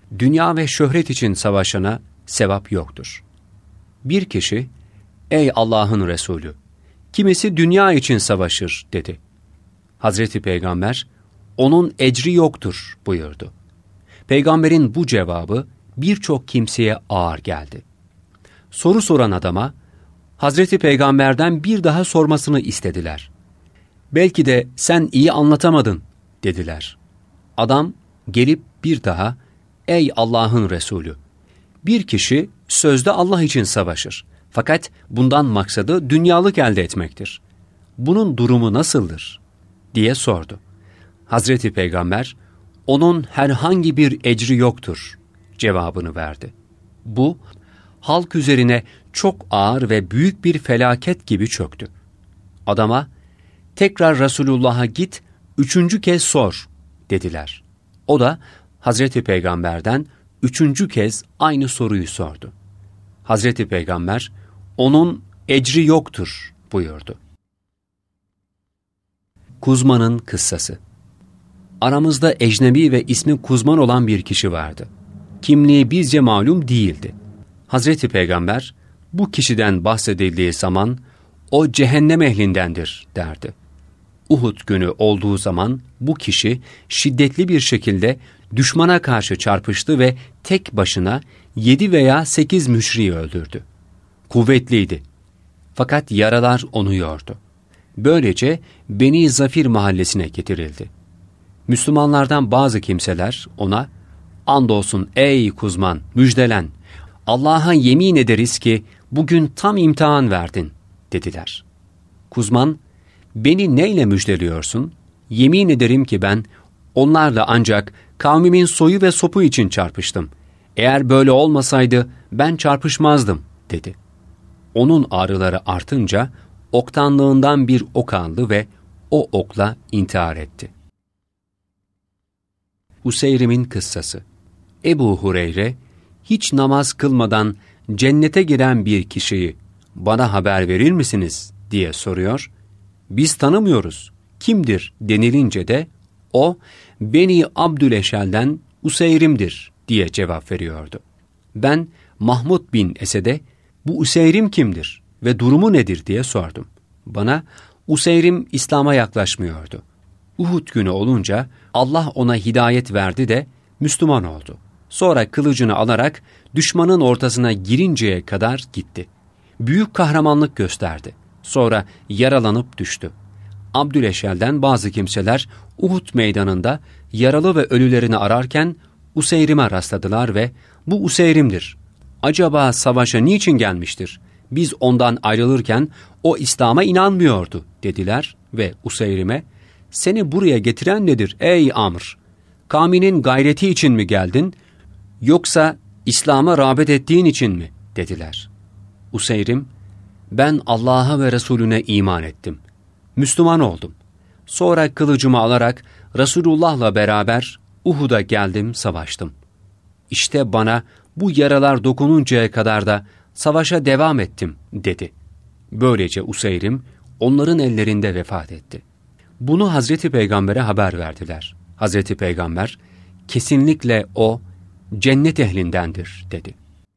dünya ve şöhret için savaşana sevap yoktur. Bir kişi, ey Allah'ın Resulü, kimisi dünya için savaşır dedi. Hazreti Peygamber, onun ecri yoktur buyurdu. Peygamberin bu cevabı birçok kimseye ağır geldi. Soru soran adama, Hazreti Peygamber'den bir daha sormasını istediler. Belki de sen iyi anlatamadın dediler. Adam gelip bir daha, ey Allah'ın Resulü, bir kişi sözde Allah için savaşır. Fakat bundan maksadı dünyalık elde etmektir. Bunun durumu nasıldır? Diye sordu. Hazreti Peygamber, onun herhangi bir ecri yoktur cevabını verdi. Bu, halk üzerine çok ağır ve büyük bir felaket gibi çöktü. Adama, tekrar Resulullah'a git, 3. kez sor dediler. O da Hazreti Peygamber'den 3. kez aynı soruyu sordu. Hazreti Peygamber, onun ecri yoktur buyurdu. Kuzman'ın kıssası. Aramızda ecnebi ve ismi Kuzman olan bir kişi vardı. Kimliği bizce malum değildi. Hazreti Peygamber, bu kişiden bahsedildiği zaman, o cehennem ehlindendir derdi. Uhud günü olduğu zaman bu kişi şiddetli bir şekilde düşmana karşı çarpıştı ve tek başına 7 veya 8 müşriği öldürdü. Kuvvetliydi. Fakat yaralar onu yordu. Böylece Beni Zafir mahallesine getirildi. Müslümanlardan bazı kimseler ona, andolsun ey Kuzman, müjdelen, Allah'a yemin ederiz ki bugün tam imtihan verdin dediler. Kuzman, beni neyle müjdeliyorsun? Yemin ederim ki ben onlarla ancak kavmimin soyu ve sopu için çarpıştım. Eğer böyle olmasaydı ben çarpışmazdım dedi. Onun ağrıları artınca oktanlığından bir ok aldı ve o okla intihar etti. Useyrim'in kıssası. Ebu Hureyre, hiç namaz kılmadan cennete giren bir kişiyi bana haber verir misiniz diye soruyor. Biz tanımıyoruz. Kimdir denilince de o Beni Abdüleşel'den Useyrim'dir diye cevap veriyordu. Ben Mahmud bin Esed'e bu Useyrim kimdir ve durumu nedir diye sordum. Bana Useyrim İslam'a yaklaşmıyordu. Uhud günü olunca Allah ona hidayet verdi de Müslüman oldu. Sonra kılıcını alarak düşmanın ortasına girinceye kadar gitti. Büyük kahramanlık gösterdi. Sonra yaralanıp düştü. Abdüleşel'den bazı kimseler Uhud meydanında yaralı ve ölülerini ararken Useyrim'e rastladılar ve bu Useyrim'dir. Acaba savaşa niçin gelmiştir? Biz ondan ayrılırken o İslam'a inanmıyordu dediler ve Useyrim'e seni buraya getiren nedir ey Amr? Kavminin gayreti için mi geldin yoksa İslam'a rağbet ettiğin için mi dediler. Useyrim, ben Allah'a ve Resulüne iman ettim. Müslüman oldum. Sonra kılıcımı alarak Resulullah'la beraber Uhud'a geldim, savaştım. İşte bana bu yaralar dokununcaya kadar da savaşa devam ettim dedi. Böylece Useyrim onların ellerinde vefat etti. Bunu Hazreti Peygamber'e haber verdiler. Hazreti Peygamber, kesinlikle o cennet ehlindendir dedi.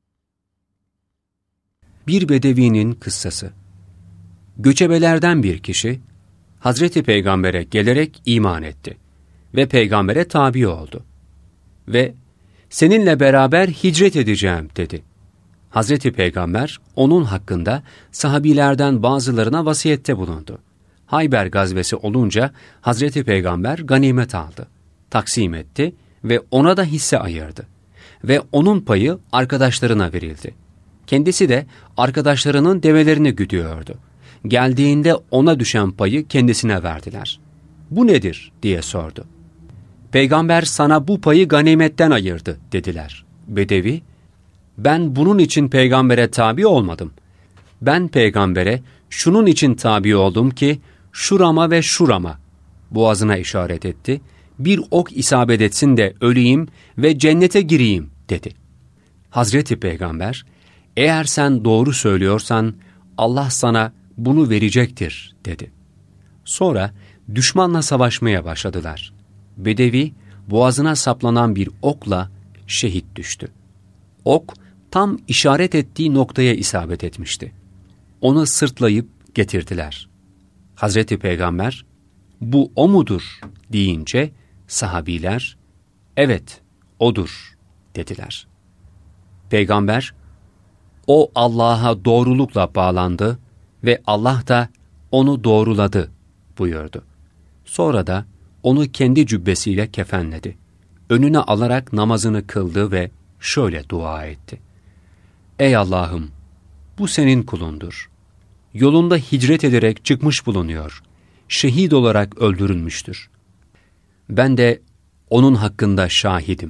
Bir bedevinin kıssası. Göçebelerden bir kişi, Hazreti Peygamber'e gelerek iman etti ve Peygamber'e tabi oldu. Ve seninle beraber hicret edeceğim dedi. Hazreti Peygamber onun hakkında sahabilerden bazılarına vasiyette bulundu. Hayber gazvesi olunca Hazreti Peygamber ganimet aldı, taksim etti ve ona da hisse ayırdı. Ve onun payı arkadaşlarına verildi. Kendisi de arkadaşlarının develerini güdüyordu. Geldiğinde ona düşen payı kendisine verdiler. Bu nedir diye sordu. Peygamber sana bu payı ganimetten ayırdı dediler. Bedevi, ben bunun için peygambere tabi olmadım. Ben peygambere şunun için tabi oldum ki şurama ve şurama, boğazına işaret etti, bir ok isabet etsin de öleyim ve cennete gireyim dedi. Hazreti Peygamber, eğer sen doğru söylüyorsan Allah sana bunu verecektir dedi. Sonra düşmanla savaşmaya başladılar. Bedevi boğazına saplanan bir okla şehit düştü. Ok tam işaret ettiği noktaya isabet etmişti. Onu sırtlayıp getirdiler. Hazreti Peygamber, "Bu o mudur?" deyince sahabiler, "Evet, odur." dediler. Peygamber, "O Allah'a doğrulukla bağlandı ve Allah da onu doğruladı." buyurdu. Sonra da onu kendi cübbesiyle kefenledi. Önüne alarak namazını kıldı ve şöyle dua etti: "Ey Allah'ım, bu senin kulundur. Yolunda hicret ederek çıkmış bulunuyor. Şehit olarak öldürülmüştür. Ben de onun hakkında şahidim."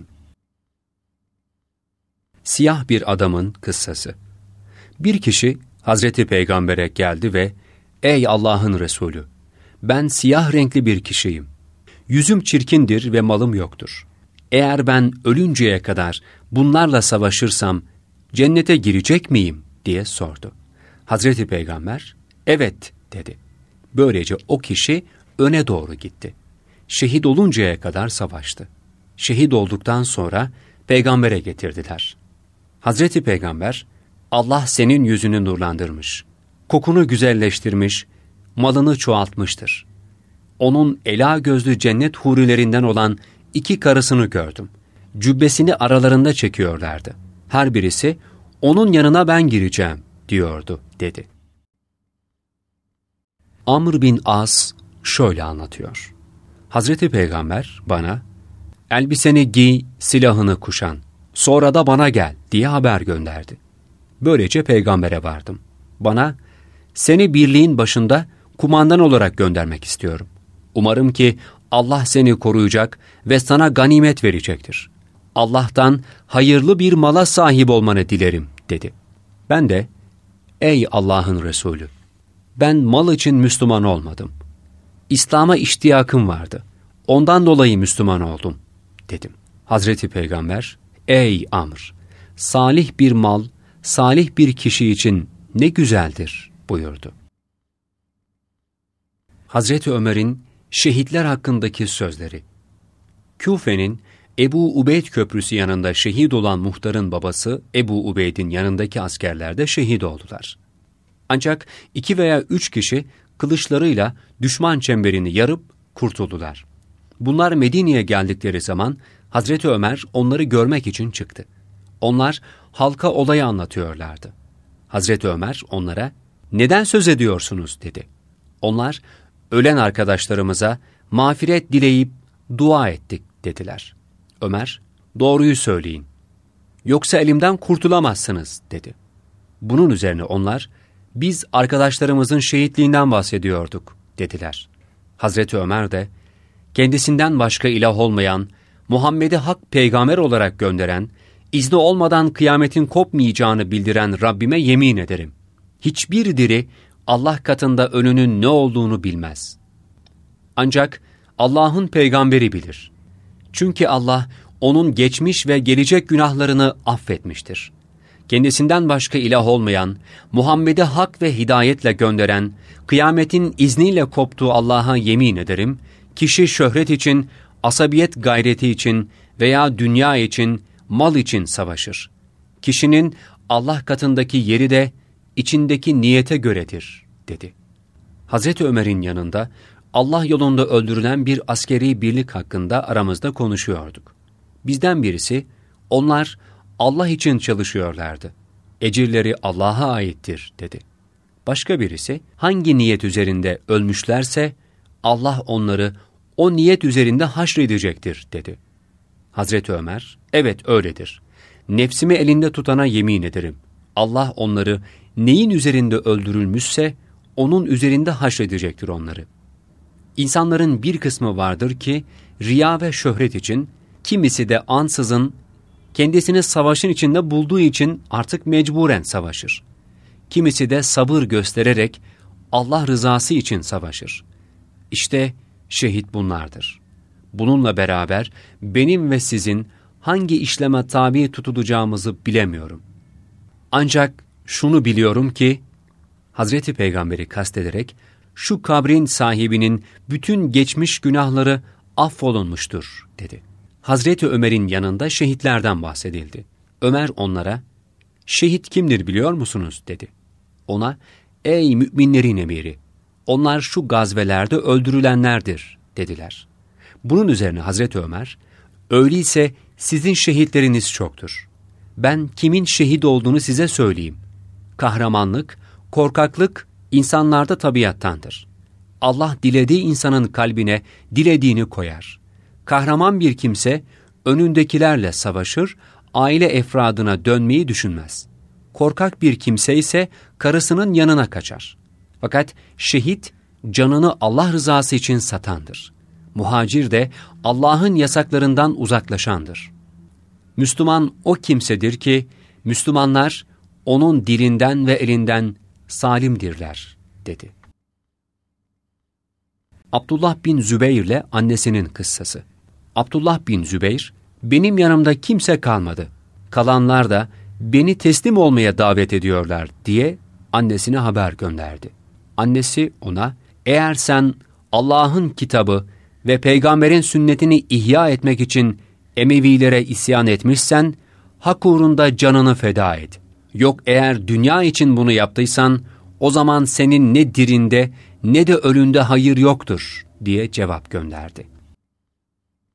Siyah bir adamın kıssası. Bir kişi Hazreti Peygamber'e geldi ve "Ey Allah'ın Resulü, ben siyah renkli bir kişiyim. Yüzüm çirkindir ve malım yoktur. Eğer ben ölünceye kadar bunlarla savaşırsam cennete girecek miyim?" diye sordu. Hazreti Peygamber, "Evet," dedi. Böylece o kişi öne doğru gitti. Şehit oluncaya kadar savaştı. Şehit olduktan sonra Peygamber'e getirdiler. Hazreti Peygamber, "Allah senin yüzünü nurlandırmış, kokunu güzelleştirmiş, malını çoğaltmıştır. Onun ela gözlü cennet hurilerinden olan 2 karısını gördüm. Cübbesini aralarında çekiyorlardı. Her birisi, 'Onun yanına ben gireceğim,' diyordu," dedi. Amr bin As şöyle anlatıyor. Hazreti Peygamber bana, "Elbiseni giy, silahını kuşan, sonra da bana gel," diye haber gönderdi. Böylece Peygamber'e vardım. Bana, "Seni birliğin başında kumandan olarak göndermek istiyorum. Umarım ki Allah seni koruyacak ve sana ganimet verecektir. Allah'tan hayırlı bir mala sahip olmanı dilerim," dedi. Ben de, "Ey Allah'ın Resulü, ben mal için Müslüman olmadım. İslam'a iştiyakım vardı. Ondan dolayı Müslüman oldum," dedim. Hazreti Peygamber, "Ey Amr, salih bir mal, salih bir kişi için ne güzeldir," buyurdu. Hazreti Ömer'in şehitler hakkındaki sözleri. Küfe'nin Ebu Ubeyd Köprüsü yanında şehit olan muhtarın babası Ebu Ubeyd'in yanındaki askerler de şehit oldular. Ancak 2 veya 3 kişi kılıçlarıyla düşman çemberini yarıp kurtuldular. Bunlar Medine'ye geldikleri zaman Hazreti Ömer onları görmek için çıktı. Onlar halka olayı anlatıyorlardı. Hazreti Ömer onlara, "Neden söz ediyorsunuz?" dedi. Onlar, "Ölen arkadaşlarımıza mağfiret dileyip dua ettik," dediler. Ömer, "Doğruyu söyleyin, yoksa elimden kurtulamazsınız," dedi. Bunun üzerine onlar, "Biz arkadaşlarımızın şehitliğinden bahsediyorduk," dediler. Hazreti Ömer de, "Kendisinden başka ilah olmayan, Muhammed'i hak peygamber olarak gönderen, izni olmadan kıyametin kopmayacağını bildiren Rabbime yemin ederim. Hiçbir diri Allah katında önünün ne olduğunu bilmez. Ancak Allah'ın peygamberi bilir. Çünkü Allah onun geçmiş ve gelecek günahlarını affetmiştir. Kendisinden başka ilah olmayan, Muhammed'i hak ve hidayetle gönderen, kıyametin izniyle koptuğu Allah'a yemin ederim, kişi şöhret için, asabiyet gayreti için veya dünya için, mal için savaşır. Kişinin Allah katındaki yeri de içindeki niyete göredir," dedi. Hazreti Ömer'in yanında Allah yolunda öldürülen bir askeri birlik hakkında aramızda konuşuyorduk. Bizden birisi, "Onlar Allah için çalışıyorlardı. Ecirleri Allah'a aittir," dedi. Başka birisi, "Hangi niyet üzerinde ölmüşlerse Allah onları o niyet üzerinde haşredecektir," dedi. Hazreti Ömer, "Evet öyledir. Nefsimi elinde tutana yemin ederim. Allah onları neyin üzerinde öldürülmüşse onun üzerinde haşredecektir onları. İnsanların bir kısmı vardır ki riya ve şöhret için, kimisi de ansızın kendisini savaşın içinde bulduğu için artık mecburen savaşır. Kimisi de sabır göstererek Allah rızası için savaşır. İşte şehit bunlardır. Bununla beraber benim ve sizin hangi işleme tabi tutulacağımızı bilemiyorum. Ancak şunu biliyorum ki," Hazreti Peygamber'i kastederek, "şu kabrin sahibinin bütün geçmiş günahları affolunmuştur," dedi. Hazreti Ömer'in yanında şehitlerden bahsedildi. Ömer onlara, "Şehit kimdir biliyor musunuz?" dedi. Ona, "Ey müminlerin emiri, onlar şu gazvelerde öldürülenlerdir," dediler. Bunun üzerine Hazreti Ömer, "Öyleyse sizin şehitleriniz çoktur. Ben kimin şehit olduğunu size söyleyeyim. Kahramanlık, korkaklık insanlarda tabiattandır. Allah dilediği insanın kalbine dilediğini koyar. Kahraman bir kimse önündekilerle savaşır, aile efradına dönmeyi düşünmez. Korkak bir kimse ise karısının yanına kaçar. Fakat şehit canını Allah rızası için satandır. Muhacir de Allah'ın yasaklarından uzaklaşandır. Müslüman o kimsedir ki Müslümanlar onun dilinden ve elinden salimdirler," dedi. Abdullah bin Zübeyr ile annesinin kıssası. Abdullah bin Zübeyr, "Benim yanımda kimse kalmadı. Kalanlar da beni teslim olmaya davet ediyorlar," diye annesine haber gönderdi. Annesi ona, "Eğer sen Allah'ın kitabı ve peygamberin sünnetini ihya etmek için Emevilere isyan etmişsen, hak uğrunda canını feda et. Yok eğer dünya için bunu yaptıysan, o zaman senin ne dirinde ne de ölünde hayır yoktur," diye cevap gönderdi.